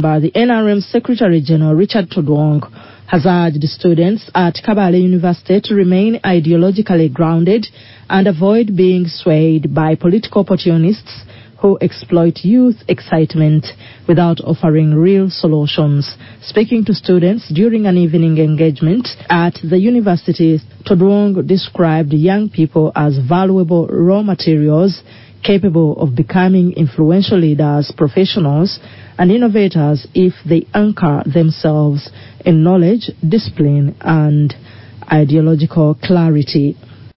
By the NRM Secretary General Richard Todwong has urged students at Kabale University to remain ideologically grounded and avoid being swayed by political opportunists who exploit youth excitement without offering real solutions. Speaking to students during an evening engagement at the university, Todwong described young people as valuable raw materials capable of becoming influential leaders, professionals, and innovators if they anchor themselves in knowledge, discipline, and ideological clarity.